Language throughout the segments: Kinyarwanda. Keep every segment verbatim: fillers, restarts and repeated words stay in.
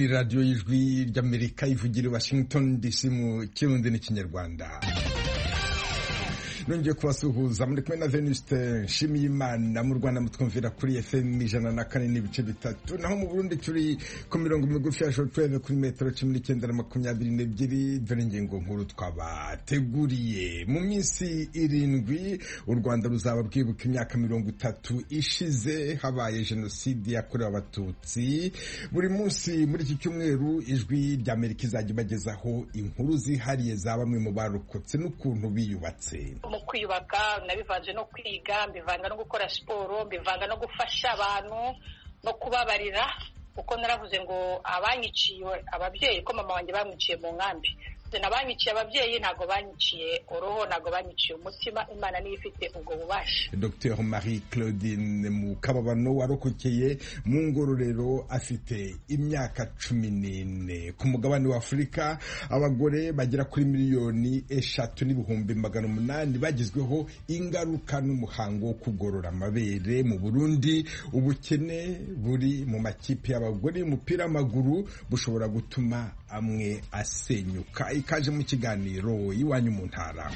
radiyo y'ijwi ry'Amerika ivugira i Washington D C mu kirundi n'ikinyarwanda. Nongeye kubasuhuza muri kumwe na Venuste Nshimiyimana. Mu Rwanda mutwumvira kuri F M ijana na kane n'ibice bitatu, naho mu Burundi turi ku mirongo migufi ya shortwave kuri metero cumi n'icyenda na makumyabiri n'ebyiri. Dore ingingo nkuru twabateguriye. Mu minsi irindwi u Rwanda ruzaba rwibuka imyaka mirongo itatu ishize habaye jenoside yakorewe Abatutsi. Buri munsi muri iki cyumweru ijwi ry'Amerika izajya ibagezaho inkuru zihariye za bamwe mu barokotse n'ukuntu biyubatse. Mu kwiyubaka nabivanje no kwiga, mbivanga no gukora siporo, mbivanga no gufasha abantu no kubabarira, kuko naravuze ngo abanyiciye ababyeyi ko mama wanjye bamwiciye mu nkambi, nabanyiciye ababyeyi ntago banyiciye uruho, ntago banyiciye umutima. Imana niyo ifite ubwo bubasha. Docteur Marie Claudine Mukababano warokokeye mu ngororero afite imyaka cumi n'ine. Ku mugabane wa Afurika abagore bagera kuri miliyoni eshatu n'ibihumbi magana umunani bagizweho ingaruka n'umuhango wo kugorora amabere. Mu Burundi ubukene buri mu makipe y'abagore y'umupira w'amaguru bushobora gutuma amwe asenyuka. Ikaje mu kiganiro iwanyu mu ntara.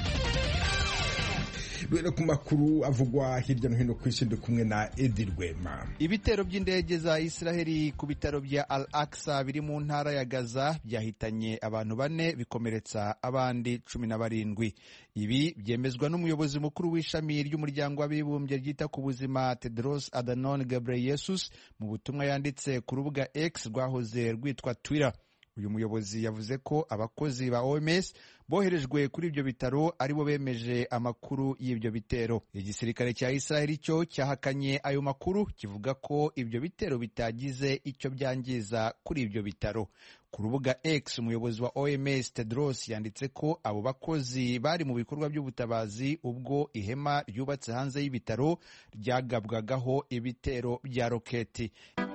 Bwere ku makuru avugwa hirya no hino ku isi ndi kumwe na Edi Rwema. Ibitero by'indege za Israeli ku bitaro bya Al-Aqsa biri mu ntara ya Gaza byahitanye abantu bane bikomeretsa abandi cumi na barindwi. Ibi byemezwa n'umuyobozi mukuru w'ishami ry'umuryango w'abibumbye ryita ku buzima Tedros Adhanom Ghebreyesus mu butumwa yanditse ku rubuga X rwahoze rwitwa Twitter. Uyu muyobozi yavuze ko abakozi ba O M S boherejwe kuri ibyo bitaro aribo bemeje amakuru y'ibyo bitero. Igisirikare cya Israeli cyo cyahakanye ayo makuru kivuga ko ibyo bitero bitagize icyo byangiza kuri ibyo bitaro. Ku rubuga X umuyobozi wa O M S Tedros yanditse ko abo bakozi bari mu bikorwa by'ubutabazi ubwo ihema ryubatse hanze y'ibitaro ryagabwagaho ibitero bya roketi.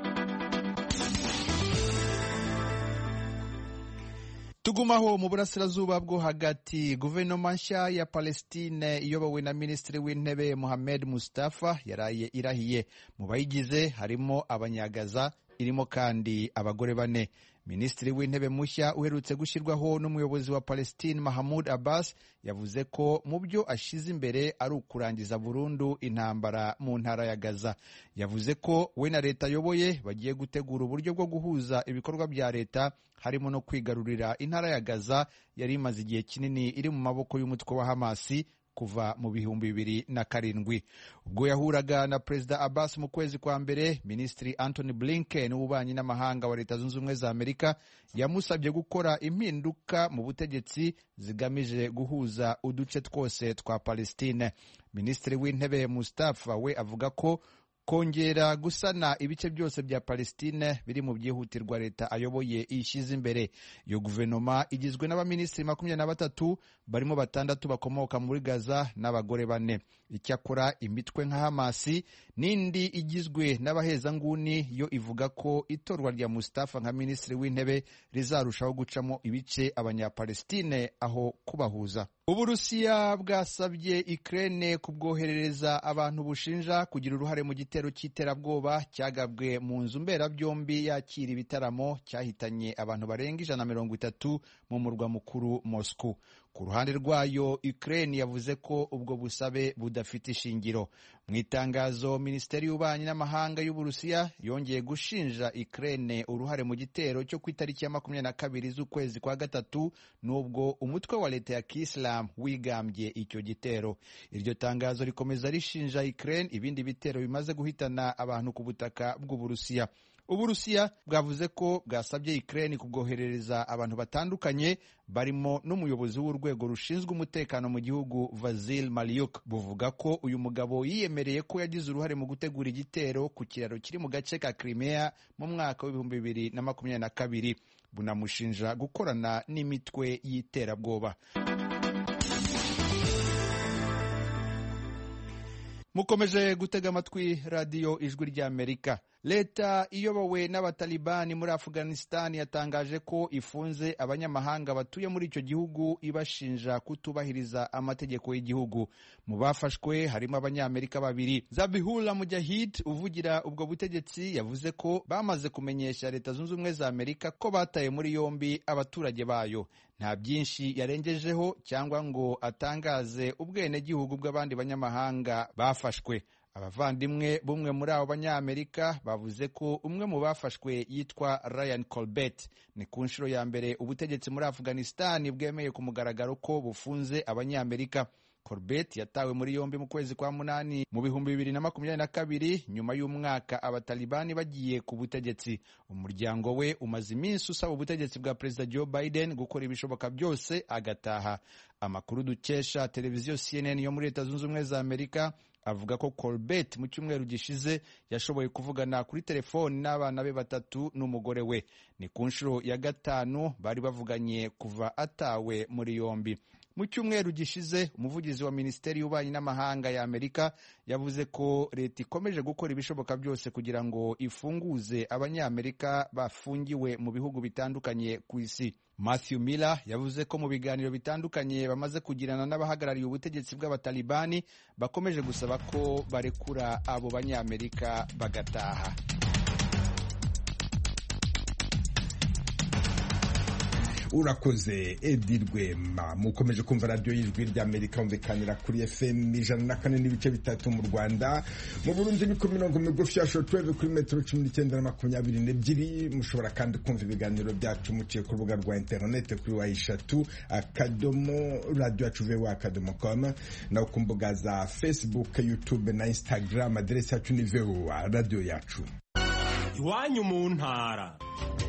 Tugumaho mu burasirazuba bwo hagati, guverinoma nshya ya Palestine iyobowe na Minisitiri w'Intebe Mohamed Mustafa yaraye irahiye. Mu bayigize harimo abanyagaza, irimo kandi abagore bane. Minisitiri w'Intebe mushya uherutse gushyirwaho n'umuyobozi wa Palestine Mahmoud Abbas yavuze ko mu byo ashize imbere ari ukurangiza burundu intambara mu ntara ya Gaza. Yavuze ko we na leta ayoboye bagiye gutegura uburyo bwo guhuza ibikorwa bya leta, harimo no kwigarurira intara ya Gaza yari imaze igihe kinini iri mu maboko y'umutwe wa Hamasi kuva mu bihumbi bibiri na karindwi. Ubwo yahuraga na Perezida Abbas mu kwezi kwa mbere, Minisitiri Anthony Blinken w'ububanyi n'amahanga wa Leta Zunze Ubumwe za Amerika yamusabye gukora impinduka mu butegetsi zigamije guhuza uduce twose twa Palestine. Minisitiri w'Intebe Mustafa we avuga ko kongera gusana ibice byose bya Palestine biri mu byihutirwa leta ayoboye ishyize imbere. Iyo guverinoma igizwe n'abaminisitiri makumyabiri na batatu, barimo batandatu bakomoka muri Gaza n'abagore bane. Icyakora imitwe nka Hamasi n'indi igizwe n'abahezanguni yo ivuga ko itorwa rya Mustafa nka minisitiri w'intebe rizarushaho gucamo ibice abanyapalestine aho kubahuza. Uburusiya bwasabye Ukraine kubwoherereza abantu bushinja kugira uruhare mu gitero cy'iterabwoba cyagabwe mu nzu mberabyombi yakira ibitaramo cyahitanye abantu barenga ijana na mirongo itatu mu murwa mukuru Moscow. Ku ruhande rwayo Ukraine yavuze ko ubwo busabe budafite ishingiro. Mu itangazo Minisiteri y'Ububanyi n'Amahanga y'Uburusiya yongeye gushinja Ukraine uruhare mu gitero cyo ku itariki ya makumyabiri na kabiri z'ukwezi kwa gatatu, nubwo umutwe wa leta ya Kisilamu wigambye icyo gitero. Iryo tangazo rikomeza rishinja Ukraine ibindi bitero bimaze guhitana abantu ku butaka bw'Uburusiya. Uburusiya bwavuze ko bwasabye Ukraine kubwoherereza abantu batandukanye barimo n'umuyobozi w'urwego rushinzwe umutekano mu gihugu Vasil Malyuk. Buvuga ko uyu mugabo yiyemereye ko yagize uruhare mu gutegura igitero ku kiraro kiri mu gace ka Crimea mu mwaka w'ibihumbi bibiri na makumyabiri na kabiri. Bunamushinja gukorana n'imitwe y'iterabwoba. Mukomeje gutega amatwi radiyo ijwi ry'Amerika. leta iyobowe n'abatalibani muri Afghanistan yatangaje ko ifunze abanyamahanga batuye muri icyo gihugu ibashinja kutubahiriza amategeko y'igihugu. Mu bafashwe harimo abanyamerika babiri. Zabihullah Mujahid uvugira ubwo butegetsi yavuze ko bamaze kumenyesha Leta Zunze Ubumwe za Amerika ko bataye muri yombi abaturage bayo. Nta byinshi yarengejeho cyangwa ngo atangaze ubwenegihugu bw'abandi banyamahanga bafashwe. Abavandimwe bumwe muri abo banyamerika bavuze ko umwe mu bafashwe yitwa Ryan Colbert. Ni ku nshuro ya mbere ubutegetsi muri Afghanistan bwemeye ku mugaragaro ko bufunze abanyamerika. Colbert yatawe muri yombi mu kwezi kwa munani mu bihumbi bibiri na makumyabiri na kabiri nyuma y'umwaka abatalibani bagiye ku butegetsi. Umuryango we umaze iminsi usaba ubutegetsi bwa Perezida Joe Biden gukora ibishoboka byose agataha. Amakuru dukesha televiziyo C N N yo muri Leta Zunze Ubumwe za Amerika avuga ko Colbert mu cyumweru gishize yashoboye kuvugana kuri telefoni n'abana be batatu n'umugore we. Ni ku nshuro ya gatanu bari bavuganye kuva atawe muri yombi. Mu cyumweru gishize umuvugizi wa Minisiteri y'Ububanyi n'Amahanga ya Amerika yavuze ko leta ikomeje gukora ibishoboka byose kugira ngo ifunguze abanyamerika bafungiwe mu bihugu bitandukanye ku isi. Matthew Miller yavuze ko mu biganiro bitandukanye bamaze kugirana n'abahagarariye ubutegetsi bw'abatalibani bakomeje gusaba ko barekura abo banyamerika bagataha. Urakoze Edi Rwema. Mukomeje kumva radio y'Ijwi ry'Amerika umvikanira kuri F M ijana na kane n'ibice bitatu mu Rwanda. Mu Burundi ni ku mirongo migufi ya shortwave kuri metero cumi n'icyenda na makumyabiri n'ebyiri. Mushobora kandi kumva ibiganiro byacu muciye ku rubuga rwa interineti kuri wa eshatu akadomo radio yacu voa akadomo com, na ku mbuga za Facebook, YouTube na Instagram. Aderesi yacu ni voa radio yacu. Iwanyu mu ntara.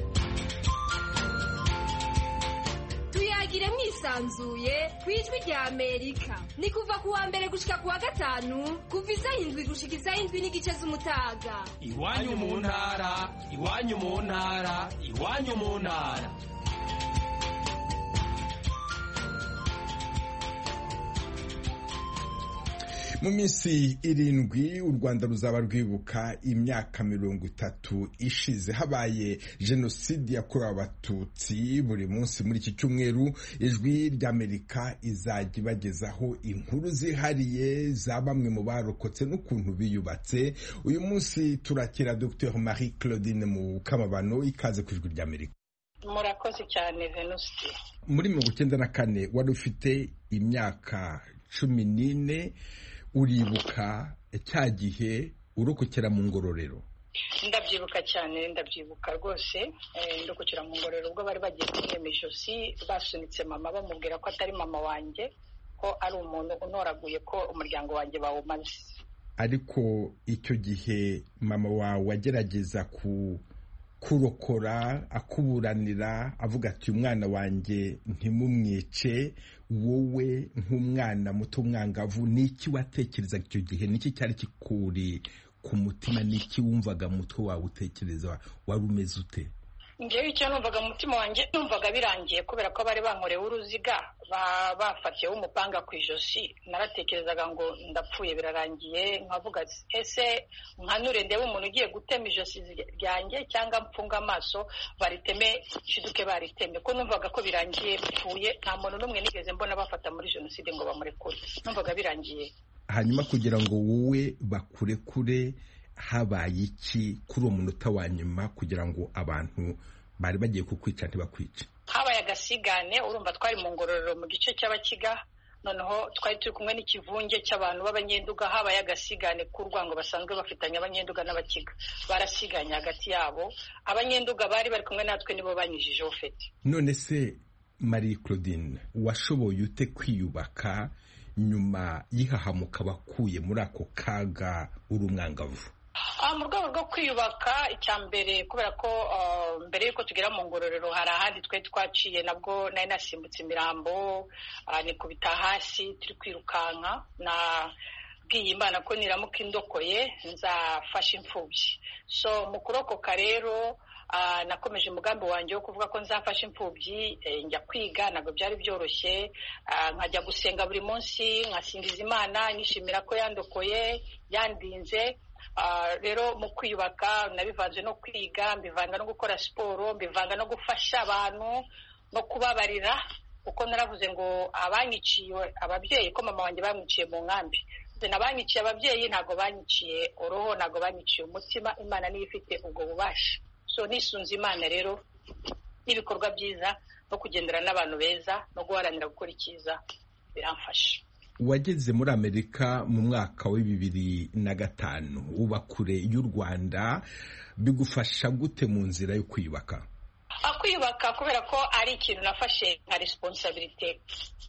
Tuyagire mwisanzuye kwijwi rya Amerika. Ni kuva kuwa mbere gushika kuwa gatanu kuva isaha indwi gushika isaha indwi n'igice z'umutaga. Iwanyu mu ntara, iwanyu mu ntara, iwanyu mu ntara. Mu minsi irindwi u Rwanda ruzaba rwibuka imyaka mirongo itatu ishize habaye jenoside yakorewe Abatutsi. Buri munsi muri iki cyumweru Ijwi ry'Amerika izajya ibagezaho inkuru zihariye za bamwe mu barokotse n'ukuntu biyubatse. Uyu munsi turakira Docteur Marie Claudine Mukamabano. Ikaze ku Ijwi ry'Amerika. Murakoze cyane Venuste. Muri mirongo icyenda na kane wari ufite imyaka cumi n'ine. Uribuka cya gihe urokokera mu Ngororero? Ndabyibuka cyane, ndabyibuka rwose. Ndokokera mu Ngororero ubwo bari bagiye kunyema ijosi, basunitse mama bamubwira ko atari mama wanjye, ko ari umuntu unoraguye, ko umuryango wanjye bawumaze. Ariko icyo gihe mama wawe agerageza ku kurokora akuburanira avuga ati umwana wanjye ntimumwice. Wowe nk'umwana muto mwangavu niki watekereza icyo gihe? Niki cyari kikuri ku mutima? Niki wumvaga mutwe wawe utekereza? Wari umeze ute? Ngewe icyo numvaga mu mutima wanjye numvaga birangiye, kubera ko bari bankorewe uruziga bafatiyeho umupanga ku ijosi. Naratekerezaga ngo ndapfuye birarangiye, nkavuga ese nkanure ndebe umuntu ugiye gutema ijosi ryanjye cyangwa mfunga amaso bariteme shiduke bariteme, ko numvaga ko birangiye mpfuye. Nta muntu n'umwe nigeze mbona bafata muri jenoside ngo bamurekure, numvaga birangiye. Hanyuma kugira ngo wowe bakurekure habaye iki kuri uwo munota wa nyuma kugira ngo abantu bari bagiye kukwica ntibakwice? Habaye agasigane. Urumva twari mu Ngororero mu gice cy'Abakiga, noneho twari turi kumwe n'ikivunge cy'abantu b'Abanyenduga. Habaye agasigane k'urwango basanzwe bafitanye Abanyenduga n'Abakiga, barasiganye hagati yabo. Abanyenduga bari bari kumwe natwe nibo banyijije ofete. None se Marie Claudine, washoboye ute kwiyubaka nyuma yihahamuka bakuye muri ako kaga uri umwangavu? Mu rwego rwo kwiyubaka, icya mbere kubera ko mbere y'uko tugera mu Ngororero hari ahandi twe twaciye, nabwo nari nasimbutse imirambo nikubita hasi turi kwirukanka. Nabwiye Imana ko niramuka indokoye nzafasha imfubyi. So mu kurokoka rero nakomeje umugambi wanjye wo kuvuga ko nzafasha imfubyi. Njya kwiga, ntabwo byari byoroshye. Nkajya gusenga buri munsi, nkasingiza Imana nishimira ko yandokoye, yandinze. rero mu kwiyubaka nabivanze no kwiga, mbivanga no gukora siporo, mbivanga no gufasha abantu no kubabarira, kuko naravuze ngo abanyiciye ababyeyi ko mama wanjye bamwiciye mu nkambi, nabanyiciye ababyeyi ntabwo banyiciye uruho, ntabwo banyiciye umutima. Imana niyo ifite ubwo bubasha. So nisunze Imana rero n'ibikorwa byiza no kugendera n'abantu beza no guharanira gukora icyiza biramfasha. Wageze muri Amerika mu mwaka wa bibiri na gatanu, uba kure y'u Rwanda, bigufasha gute mu nzira yo kwiyubaka? Kwiyubaka kubera ko ari ikintu nafashe nka responsibility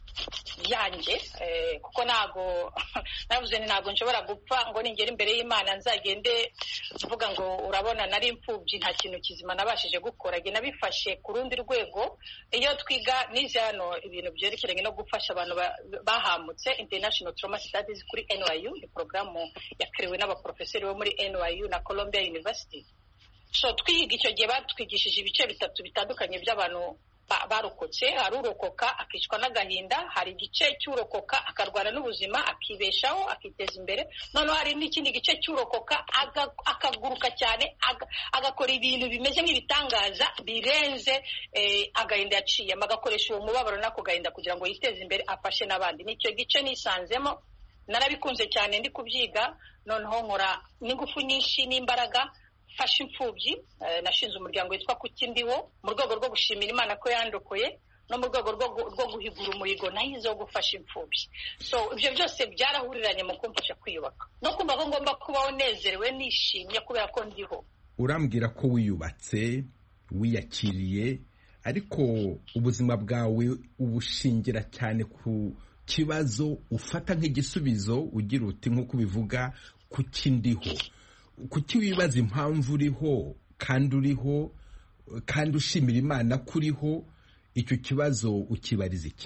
yanjye, kuko ntago navuze ni ntago nshobora gupfa ngo ningera imbere y'Imana nzagende mvuga ngo urabona nari imfubyi nta kintu kizima nabashije gukora. Ge nabifashe ku rundi rwego. Iyo twiga nize hano ibintu byerekeranye no gufasha abantu bahamutse, International Trauma Studies kuri N Y U, ni programu yakiriwe n'abaprofeseri bo muri N Y U na Columbia University. So twiga icyo gihe batwigishije ibice bitatu bitandukanye by'abantu barokotse. Hari urokoka akicwa n'agahinda, hari igice cy'urokoka akarwana n'ubuzima akibeshaho akiteza imbere, noneho hari n'ikindi gice cy'urokoka akaguruka cyane agakora ibintu bimeze nk'ibitangaza birenze agahinda yaciyemo, agakoresha uwo mubabaro n'ako gahinda kugira ngo yiteze imbere afashe n'abandi. Nicyo gice nisanzemo, narabikunze cyane ndi kubyiga, noneho nkora n'ingufu nyinshi n'imbaraga fasha imfubyi. Nashinze umuryango witwa Kuki Ndiho mu rwego rwo gushimira Imana ko yandokoye no mu rwego rwo guhigura umuhigo nahize wo gufasha imfubyi. So ibyo byose byarahuriranye mu kumfasha kwiyubaka no kumva ko ngomba kubaho nezerewe nishimye kubera ko ndiho. Urambwira ko wiyubatse, wiyakiriye, ariko ubuzima bwawe ubushingira cyane ku kibazo ufata nk'igisubizo ugira uti nk'uko bivuga Kuki Ndiho. Kuki wibaza impamvu uriho kandi uriho kandi ushimira Imana ko uriho? Icyo kibazo ukibariza iki?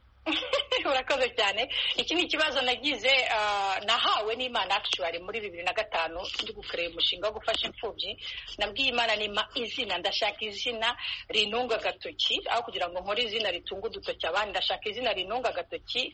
Urakoze cyane. Iki ni ikibazo nagize nahawe n'Imana actually muri bibiri na gatanu ndi gukorera umushinga wo gufasha imfubyi. Nabwiye Imana nima izina, ndashaka izina rinunga agatoki aho kugira ngo nkore izina ritunga udutoki abandi. Ndashaka izina rinunga agatoki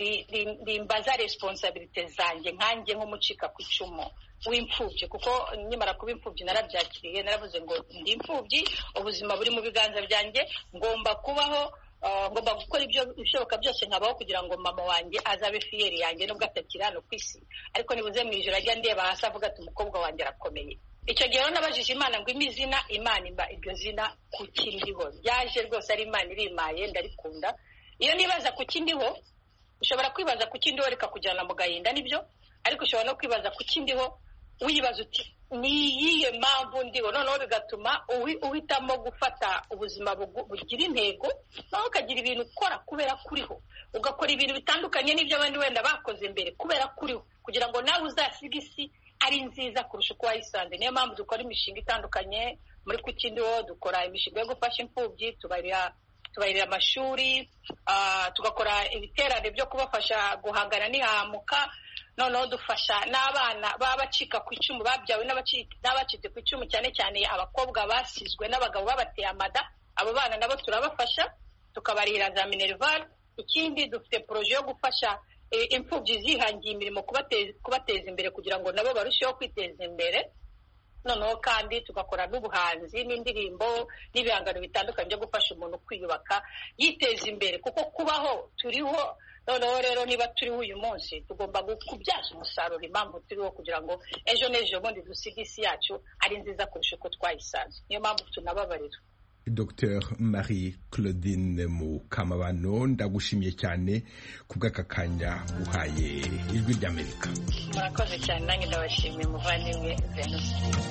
rimbaza responsibility zanjye nkanjye nk'umucika ku icumu w'imfubyi, kuko nyimara kuba imfubyi narabyakiriye. Naravuze ngo ndi imfubyi, ubuzima buri mu biganza byanjye, ngomba kubaho, ngomba gukora ibyo bishoboka byose nkabaho kugira ngo mama wanjye azabe fiyeri yanjye nubwo atakiri hano ku isi, ariko nibuze mu ijoro ajya ndeba hasi avuga ati umukobwa wanjye arakomeye. Icyo gihe nabajije Imana ngo imizina, Imana imba iryo zina Kuki Ndiho. Byaje rwose ari Imana irimaye, ndarikunda. Iyo nibaza Kuki Ndiho, ushobora kwibaza Kuki Ndiho rikakujyana mu gahinda, nibyo, ariko ushobora no kwibaza Kuki Ndiho wibaza uti ni iyihe mpamvu ndiho, noneho bigatuma uhitamo gufata ubuzima bugira intego, naho ukagira ibintu ukora kubera kuriho, ugakora ibintu bitandukanye n'ibyo abandi wenda bakoze mbere kubera kuriho, kugira ngo nawe uzasiga isi ari nziza kurusha uko wayisanze. Niyo mpamvu dukora imishinga itandukanye muri Kuki Ndiho. Dukora imishinga yo gufasha imfubyi, tubarira tubarira amashuri, tugakora ibiterane byo kubafasha guhangana n'ihamuka, noneho dufasha n'abana baba bacika ku icumu, babyawe n'abacitse ku icumu, cyane cyane abakobwa basizwe n'abagabo babateye amada. Abo bana nabo turabafasha, tukabarira za minerval. Ikindi dufite proje yo gufasha imfubyi zihangiye imirimo, kubateza imbere kugira ngo nabo barusheho kwiteza imbere. Noneho kandi tugakora n'ubuhanzi n'indirimbo n'ibihangano bitandukanye byo gufasha umuntu kwiyubaka yiteza imbere, kuko kubaho turiho. Noneho rero niba turiho uyu munsi tugomba kubyaza umusaruro impamvu turiho, kugira ngo ejo n'ejo bundi dusige isi yacu ari nziza kurusha uko twayisanze. Niyo mpamvu tunababarira. Docteur Marie Claudine Mukamabano, ndagushimiye cyane ku bw'aka kanya uhaye Ijwi ry'Amerika. Murakoze cyane, nanjye ndabashimiye muvandimwe Venus.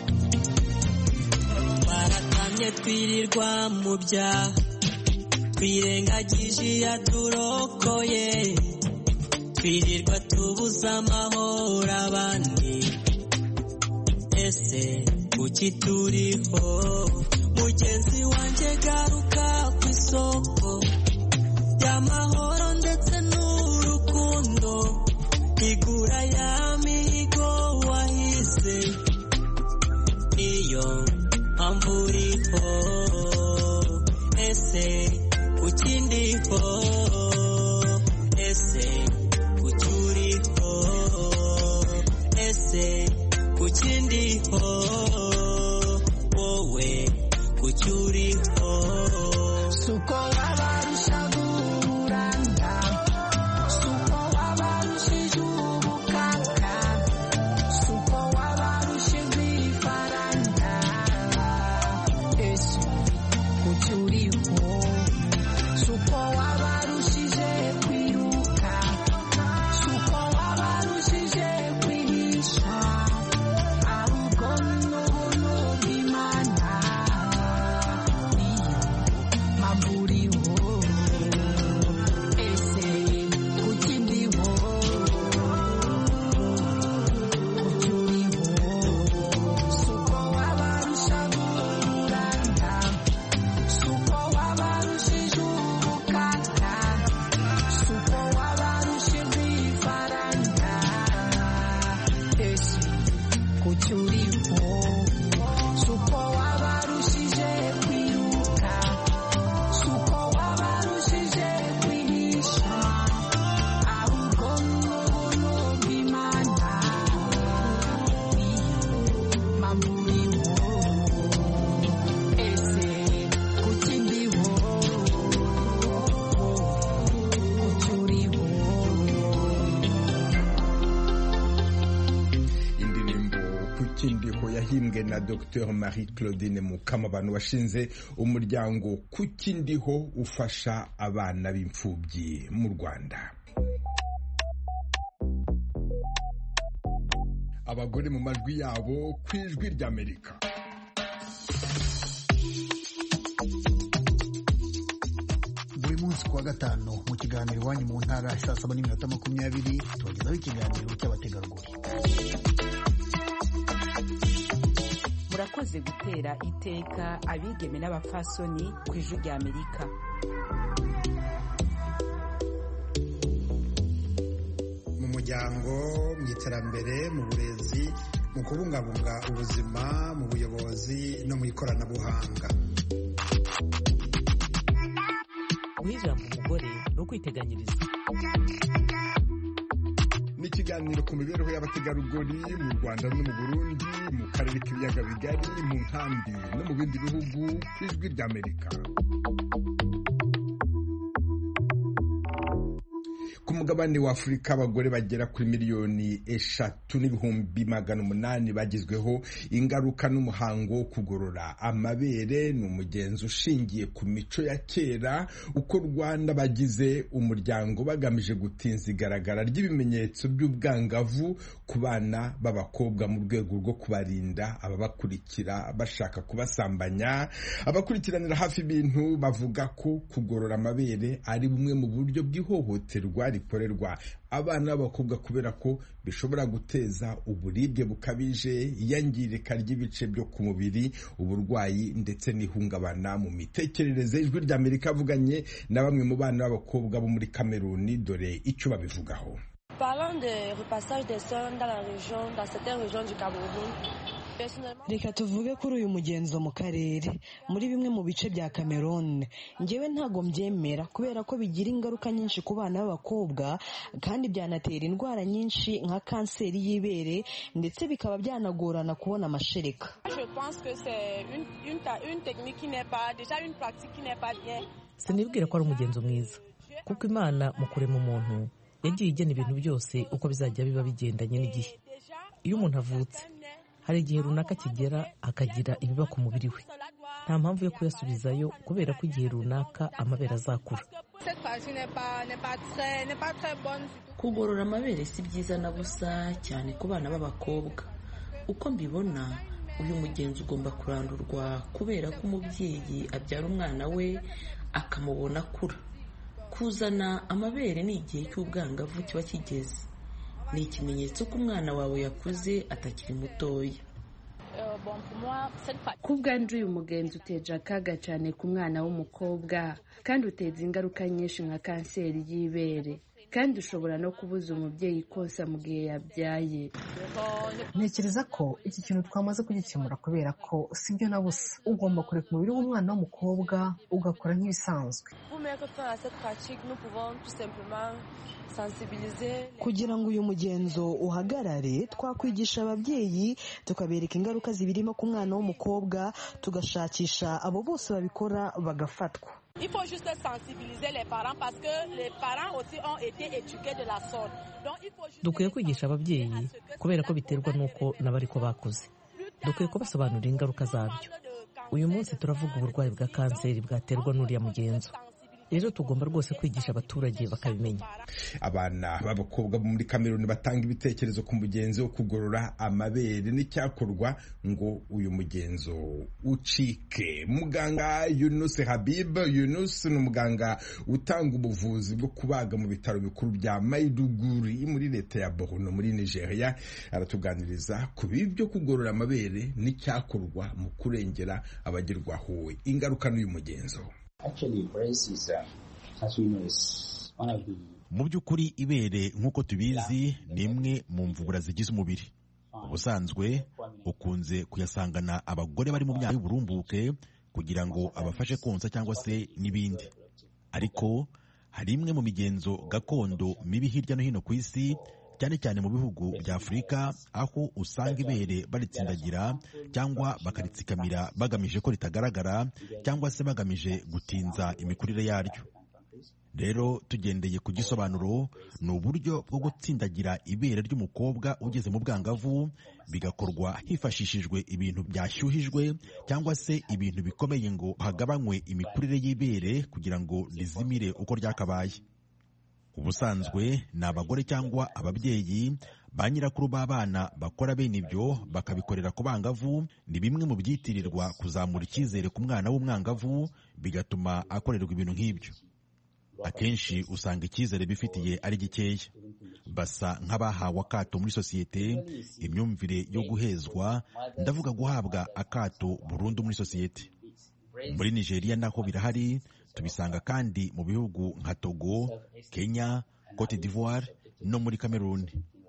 Baratamye twirirwa mu byaha, twirengagije iyaturokoye, twirirwa tubuza amahoro abandi. Ese kuki turiho? Mugenzi wanjye garuka ku isoko y'amahoro ndetse n'urukundo, igura ya mihigo wahize, niyo mpamvu uriho. Ese kuki ndiho? Ese kuki uriho? Ese kuki kuki ndiho yahimbwe na Docteur Marie Claudine Mukamabano washinze umuryango kuki ndiho ufasha abana b'imfubyi mu Rwanda. Abagore mu majwi yabo ku ijwi ry'Amerika. Buri munsi kuwa gatanu mu kiganiro iwanyu mu ntara saa saba n'iminota makumyabiri tubagezaho ikiganiro cy'abategarugori. Murakoze gutera iteka abigeme n'abafasoni ku ijwi ry'Amerika. Mu muryango, mu iterambere, mu burezi, mu kubungabunga ubuzima, mu buyobozi no mu ikoranabuhanga. Guhirira mu mugore no kwiteganyiriza. Ni ikiganiro ku mibereho y'abategarugori mu Rwanda no mu Burundi, mu karere k'ibiyaga bigari, mu nkambi no mu bindi bihugu ku ijwi ry'Amerika. Ku mugabane wa Afurika abagore bagera kuri miliyoni eshatu n'ibihumbi magana umunani bagizweho ingaruka n'umuhango wo kugorora amabere. Ni umugenzo ushingiye ku mico ya kera uko Rwanda bagize umuryango bagamije gutinza igaragara ry'ibimenyetso by'ubwangavu ku bana b'abakobwa mu rwego rwo kubarinda ababakurikira bashaka kubasambanya. Abakurikiranira hafi ibintu bavuga ko kugorora amabere ari bumwe mu buryo bw'ihohoterwa rikorerwa abana b'abakobwa kubera ko bishobora guteza uburibwe bukabije, iyangirika ry'ibice byo ku mubiri, uburwayi ndetse n'ihungabana mu mitekerereze. Ijwi ry'Amerika avuganye na bamwe mu bana b'abakobwa bo muri Kameruni, dore icyo babivugaho. Parlant de repassage des seins dans la région, dans certaines régions du Cameroun. Reka tuvuge kuri uyu mugenzo mu karere muri bimwe mu bice bya Cameroon. Ngewe ntago mbyemera kubera ko bigira ingaruka nyinshi ku bana b'abakobwa kandi byanatera indwara nyinshi nka kanseri y'ibere ndetse bikaba byanagorana kubona amashereka. Sinibwira ko ari umugenzo mwiza kuko Imana mu kurema umuntu yagiye igena ibintu byose uko bizajya biba bigendanye n'igihe. Iyo umuntu avutse hari igihe runaka kigera akagira ibiba ku mubiri we, nta mpamvu yo kuyasubizayo kubera ko igihe runaka amabere azakura. Kugorora amabere si byiza na busa, cyane ku bana b'abakobwa. Uko mbibona uyu mugenzi ugomba kurandurwa kubera ko umubyeyi abyara umwana we akamubona akura. Kuzana amabere ni igihe cy'ubwangavu kiba kigeze. Ni ikimenyetso ko umwana wawe yakuze atakiri mutoya. Ku bwanjye uyu mugenzi uteje akaga cyane ku mwana w'umukobwa kandi uteza ingaruka nyinshi nka kanseri y'ibere, kandi ushobora no kubuza umubyeyi konsa mu gihe yabyaye. Ntekereza ko iki kintu twamaze kugikemura kubera ko sibyo na busa. Ugomba kureka umubiri w'umwana w'umukobwa ugakora nk'ibisanzwe. Kugira ngo uyu mugenzo uhagarare, twakwigisha ababyeyi tukabereka ingaruka zibirimo ku mwana w'umukobwa, tugashakisha abo bose babikora bagafatwa. Il faut juste sensibiliser les parents parce que les parents aussi ont été éduqués de la sorte. Donc il faut juste Dukwiye kwigisha ababyeyi kubera ko biterwa nuko nabariko bakuze. Dukwiye kubasobanurira ingaruka zabyo. Uyu munsi turavuga uburwayi bwa kanseri bwaterwa n'uriya mugenzo. Rero tugomba rwose kwigisha abaturage bakabimenya. Abana b'abakobwa bo muri Kameruni batanga ibitekerezo ku mugenzo wo kugorora amabere n'icyakorwa ngo uyu mugenzo ucike. Muganga Yunus Habib Yunus ni umuganga utanga ubuvuzi bwo kubaga mu bitaro bikuru bya Maiduguri muri leta ya Borno muri Nigeria. Aratuganiriza ku bibyo kugorora amabere n'icyakorwa mu kurengera abagirwaho ingaruka n'uyu mugenzo. Mu by'ukuri ibere nk'uko tubizi ni imwe mu mvubura zigize umubiri. Ubusanzwe ukunze kuyasangana abagore bari mu myaka y'uburumbuke kugira ngo abafashe konsa cyangwa se n'ibindi. Ariko hari imwe mu migenzo gakondo mibi hirya no hino ku isi, cyane cyane mu bihugu bya Afurika, aho usanga ibere baritsindagira cyangwa bakaritsikamira bagamije ko ritagaragara cyangwa se bagamije gutinza imikurire yaryo. rero tugendeye ku gisobanuro ni uburyo bwo gutsindagira ibere ry'umukobwa ugeze mu bwangavu, bigakorwa hifashishijwe ibintu byashyuhijwe cyangwa se ibintu bikomeye ngo hagabanywe imikurire y'ibere kugira ngo rizimire uko ryakabaye. Ubusanzwe ni abagore cyangwa ababyeyi ba nyirakuru b'abana bakora bene ibyo bakabikorera ku bangavu. Ni bimwe mu byitirirwa kuzamura icyizere ku mwana w'umwangavu, bigatuma akorerwa ibintu nk'ibyo. Akenshi usanga icyizere bifitiye ari gikeya, basa nk'abahawe akato muri sosiyete, imyumvire yo guhezwa, ndavuga guhabwa akato burundu muri sosiyete. Muri Nigeria naho birahari, tubisanga kandi mu bihugu nka Togo, Kenya, Cote d'Ivoire no muri Cameroon.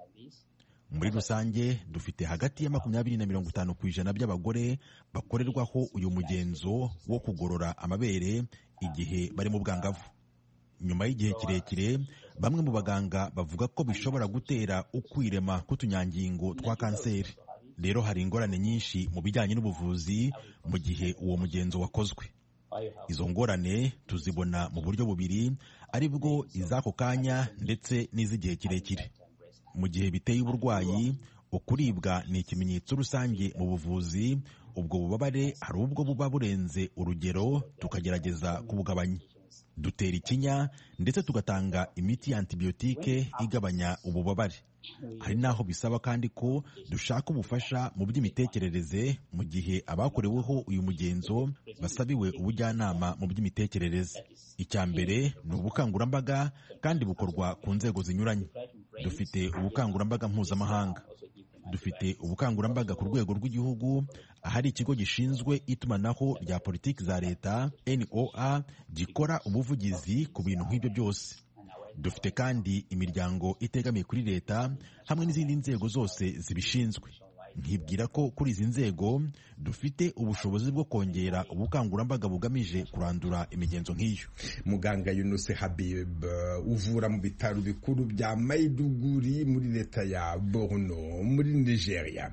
Muri rusange dufite hagati ya makumyabiri na mirongo itanu ku ijana by'abagore bakorerwaho uyu mugenzo wo kugorora amabere igihe bari mu bwangavu. Nyuma y'igihe kirekire, bamwe mu baganga bavuga ko bishobora gutera ukwirema k'utunyangingo twa kanseri. Rero hari ingorane nyinshi mu bijyanye n'ubuvuzi mu gihe uwo mugenzo wakozwe. Izo ngorane tuzibona mu buryo bubiri, ari bwo iz'ako kanya ndetse n'iz'igihe kirekire. Mu gihe biteye uburwayi, ukuribwa ni ikimenyetso rusange mu buvuzi. Ubwo bubabare hari ubwo buba burenze urugero, tukagerageza kubugabanya. Dutera ikinya ndetse tugatanga imiti ya antibiyotike igabanya ububabare. Hari naho bisaba kandi ko dushaka ubufasha mu by'imitekerereze mu gihe abakoreweho uyu mugenzo basabiwe ubujyanama mu by'imitekerereze. Icya mbere ni ubukangurambaga kandi bukorwa ku nzego zinyuranye. Dufite ubukangurambaga mpuzamahanga, dufite ubukangurambaga ku rwego rw'igihugu, ahari ikigo gishinzwe itumanaho rya politiki za leta N O A gikora ubuvugizi ku bintu nk'ibyo byose. Dufite kandi imiryango itegamiye kuri leta hamwe n'izindi nzego zose zibishinzwe. Nkibwira ko kuri izi nzego dufite ubushobozi bwo kongera ubukangurambaga bugamije kurandura imigenzo nk'iyo. Muganga Yunus Habib uvura mu bitaro bikuru bya Maiduguri muri leta ya Borno muri Nigeria.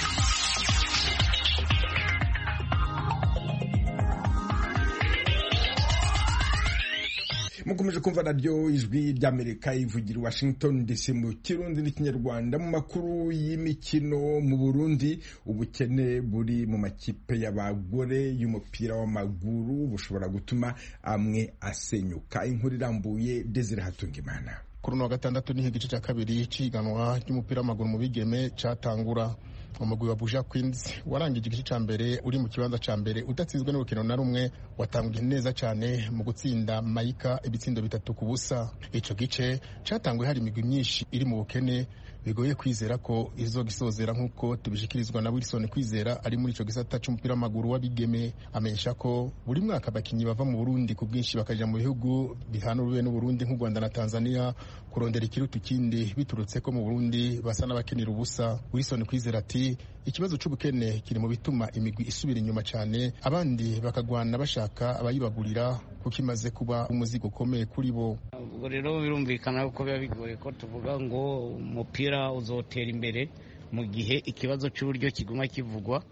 Mukomeje kumva radio ijwi ry'Amerika ivugira Washington D C mu Kirundi n'Ikinyarwanda. Mu makuru y'imikino, mu Burundi ubukene buri mu makipe y'abagore y'umupira w'amaguru bushobora gutuma amwe asenyuka. Inkuru irambuye Desire Hatungimana. Kuri no gatandatu ni igice cya kabiri cy'iganwa ry'umupira w'amaguru mu bigeme cyatangura. Umugwi wa Buja Queens warangije igice cya mbere uri mu kibanza cya mbere udatsinzwe n'urukino na rumwe, watanguye neza cyane mu gutsinda Mayika ibitsindo bitatu ku busa. Ico gice cyatanguye hari imigwi myinshi iri mu bukene, bigoye kwizera ko izo gisozera nk'uko tubishikirizwa na Wilson Kwizera ari muri ico gisata cy'umupira w'amaguru w'abigeme. Amenyesha ko buri mwaka abakinyi bava mu Burundi ku bwinshi bakaja mu bihugu bihana urube n'u Burundi nk'u Rwanda na Tanzania kurondera ikiruta ikindi, biturutse ko mu Burundi basa n'abakinira ubusa. Wilson Kwizera ati ikibazo cy'ubukene kiri mu bituma imigwi isubira inyuma cyane, abandi bakagwana bashaka abayibagurira kuko imaze kuba umuzigo ukomeye kuri bo. Ubwo rero birumvikana ko biba bigoye ko tuvuga ngo umupira uzotera imbere mu gihe ikibazo cy'uburyo kiguma kivugwa,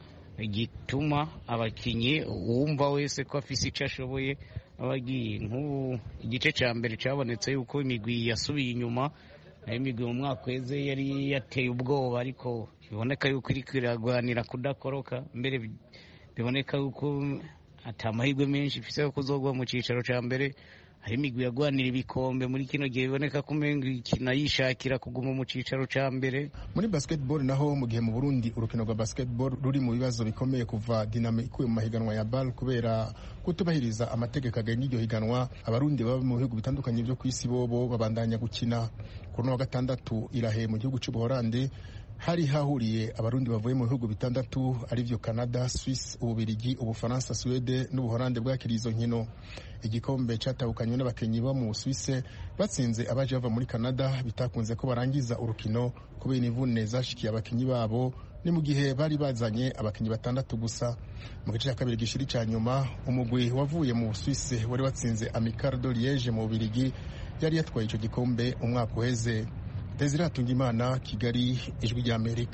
gituma abakinyi wumva wese ko afise icyo ashoboye abagiye. Nk'ubu igice cya mbere cyabonetse yuko imigwi yasubiye inyuma, imigwi mu mwaka weze yari yateye ubwoba, ariko biboneka yuko iri kwiragwanira kudakoroka. Mbere biboneka yuko ata amahirwe menshi ifise yo kuzogwa mu cicaro cya mbere. Hari imigwi yagwanira ibikombe muri kino gihe biboneka ko umengo ikina yishakira kuguma mu cicaro cya mbere. Muri basketball naho mu gihe mu Burundi urukino rwa basketball ruri mu bibazo bikomeye kuva Dinamo ikuye mu mahiganwa ya BAL kubera kutubahiriza amategeko agenga iryo higanwa, abarundi baba mu bihugu bitandukanye byo kwisi bobo babandanya gukina. Kuri no wa gatandatu Irahe mu gihugu cy'u Buholandi hari hahuriye abarundi bavuye mu bihugu bitandatu arivyo Canada, Swiss, Ububirigi, Ubufaransa, Swede n'Ubuholande bwakiriye izo nkino. Igikombe cyatahukanywe n'abakenyi bo mu Suisse batsinze abaje bava muri Canada, bitakunze ko barangiza urukino kubera imvune zashikiye abakenyi babo, ni mu gihe bari bazanye abakenyi batandatu gusa. Mu gice cya kabiri gishiri cya nyuma umugwi wavuye mu Suisse wari watsinze Amical de Liège mu Ubirigi yari yatwaye ico gikombe umwaka uheze. Desire Hatungimana, Kigali, Ijwi ry'Amerika.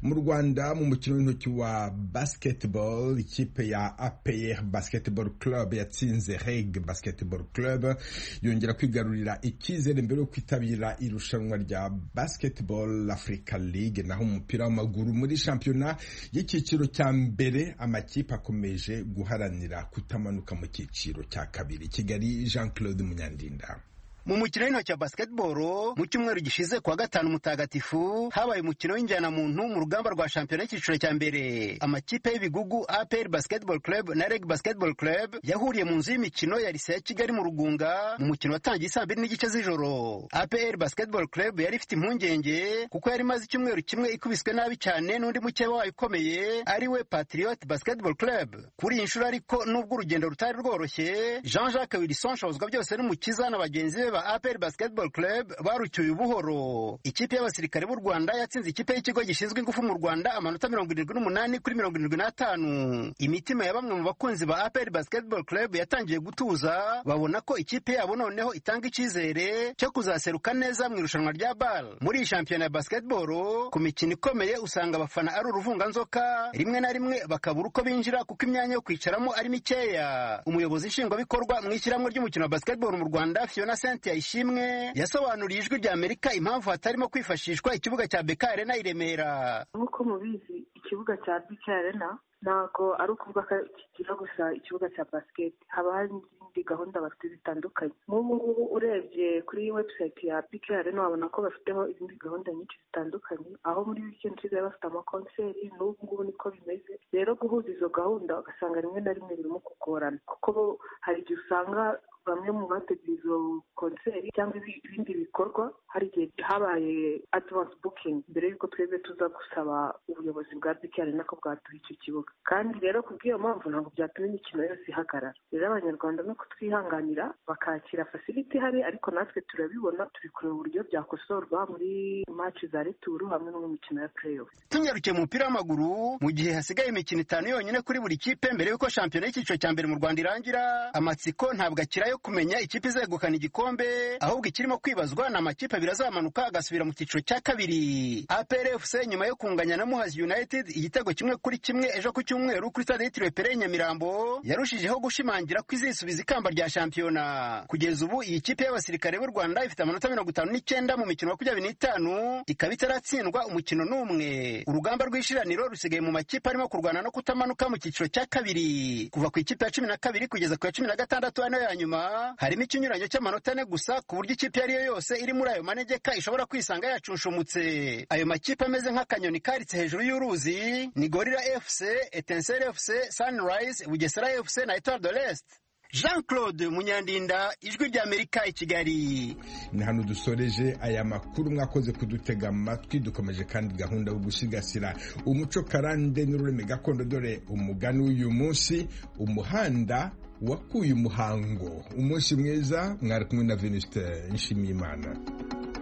mu Rwanda mu mukino w'intoki wa basketball ikipe ya A P R Basketball Club yatsinze Reg Basketball Club yongera kwigarurira icyizere mbere yo kwitabira irushanwa rya Basketball Africa League. Naho umupira w'amaguru muri shampiyona y'icyiciro cya mbere amakipe akomeje guharanira kutamanuka mu cyiciro cya kabiri. Kigali, Jean Claude Munyandinda. Mu mukino w'intoki wa basketball mu cyumweru gishize kwa gatanu mutagatifu habaye umukino w'injyana muntu mu rugamba rwa shampiyona y'ikiciro cya mbere. Amakipe y'ibigugu A P R Basketball Club na Reg Basketball Club yahuriye mu nzu y'imikino ya Lycée ya Kigali mu Rugunga mu mukino watangiye saa mbiri n'igice z'ijoro. A P R Basketball Club yari ifite impungenge kuko yari maze icyumweru kimwe ikubiswe nabi cyane n'undi mukeba wayo ukomeye ari we Patriot Basketball Club. Kuri iyi nshuro ariko nubwo urugendo rutari rworoshye, Jean-Jacques Wilson shobozwa byose n'umukiza na bagenzi be ba A P R Basketball Club barucyuye ubuhoro. Ikipe y'abasirikare b'u Rwanda yatsinze ikipe y'ikigo gishinzwe ingufu mu Rwanda amanota mirongo irindwi n'umunani kuri mirongo irindwi n'atanu. Imitima ya bamwe mu bakunzi ba A P R Basketball Club yatangiye gutuza, babona ko ikipe yabo noneho itanga icyizere cyo kuzaseruka neza mu irushanwa rya B A L. Muri iyi shampiyona ya basketball ku mikino ikomeye usanga abafana ari uruvunganzoka, rimwe na rimwe bakabura uko binjira kuko imyanya yo kwicaramo ari mikeya. Umuyobozi nshingwabikorwa mu ishyirahamwe ry'umukino wa basketball mu Rwanda Fiona Yayishimwe yasobanuriye ijwi rya Amerika impamvu hatarimo kwifashishwa ikibuga cya B K Arena i Remera. Nk'uko mubizi ikibuga cya B K Arena ntabwo ari ukuvuga ko kigira gusa ikibuga cya basket, haba hari n'izindi gahunda bafite zitandukanye. Nk'ubu ngubu urebye kuri website ya B K Arena wabona ko bafiteho izindi gahunda nyinshi zitandukanye, aho muri weekend nsigaye bafite amakonseri, n'ubu ngubu niko bimeze. Rero guhuza izo gahunda ugasanga rimwe na rimwe birimo kugorana kuko hari igihe usanga bamwe mu bateguye izo konseri cyangwa ibindi bikorwa hari igihe habaye advance booking mbere y'uko twebwe tuza gusaba ubuyobozi bwa B K Arena ko bwaduha icyo kibuga, kandi rero kubw'iyo mpamvu ntabwo byatuma imikino yose ihagarara. Rero abanyarwanda no kutwihanganira bakakira facility hari, ariko natwe turabibona, turi kureba uburyo byakosorwa muri match za returu hamwe no mu mikino ya playoff. Tunyarukiye mu mupira w'amaguru mu gihe hasigaye imikino itanu yonyine kuri buri kipe mbere y'uko shampiyona y'icyiciro cya mbere mu Rwanda irangira, amatsiko ntabwo akira yo kumenya ikipe izegukana igikombe, ahubwo ikirimo kwibazwa na amakipe abiri azamanuka agasubira mu cyiciro cya kabiri. A P R F C nyuma yo kunganya na Muhazi United igitego kimwe kuri kimwe ejo ku cyumweru kuri stade yitiriwe Pere Nyamirambo yarushijeho gushimangira ko izisubiza ikamba rya shampiyona. Kugeza ubu iyi kipe y'abasirikare b'u Rwanda ifite amanota mirongo itanu n'icyenda mu mikino makumyabiri n'itanu, ikaba itaratsindwa umukino n'umwe. Urugamba rw'ishiraniro rusigaye mu makipe arimo kurwana no kutamanuka mu cyiciro cya kabiri. Kuva ku ikipe ya cumi na kabiri kugeza ku ya cumi na gatandatu ano ya nyuma harimo ikinyuranyo cy'amanota ane gusa, ku buryo ikipe iyo ari yo yose iri muri ayo manegeka ishobora kwisanga yacunshumutse. Ayo makipe ameze nk'akanyoni karitse hejuru y'uruzi ni Gorilla F C, Etincelle F C, Sunrise, Bugesera F C na Etoile de l'Est. Jean Claude Munyandinda, ijwi rya Amerika i Kigali. Ni hano dusoreje aya makuru, mwakoze kudutega amatwi. Dukomeje kandi gahunda yo gusigasira umuco karande n'ururimi gakondo, dore umugani w'uyu munsi, umuhanda wakuye umuhango. Umunsi mwiza, mwari kumwe na Venuste Nshimiyimana.